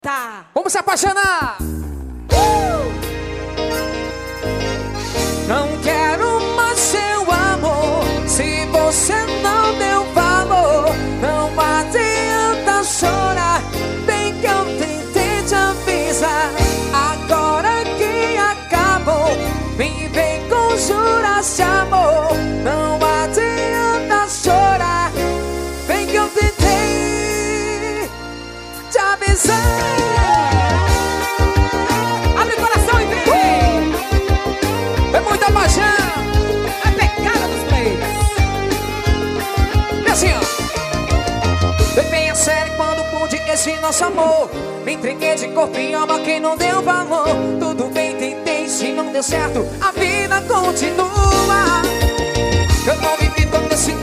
Tá. Vamos se apaixonar! Não quero mais seu amor, se você não deu valor. Não adianta chorar, bem que eu tentei te avisar. Agora que acabou, me vem com juras de amor. Não adianta chorar, bem que eu tentei te avisar. Abre o coração e vem! É muita paixão! É pecado dos pleitos! E assim, ó. Foi bem a sério quando pude esse nosso amor. Me entreguei de corpo e alma, quem não deu valor. Tudo bem, tentei, se não deu certo, a vida continua. Eu não vivi todo esse